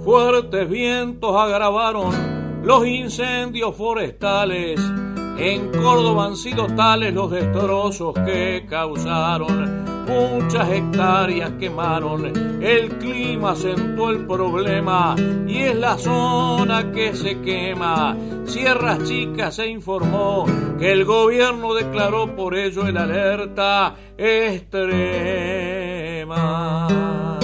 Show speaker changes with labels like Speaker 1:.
Speaker 1: Fuertes vientos agravaron los incendios forestales. En Córdoba han sido tales los destrozos que causaron. Muchas hectáreas quemaron, el clima acentuó el problema y es la zona que se quema. Sierras Chicas se informó que el gobierno declaró por ello el alerta extrema.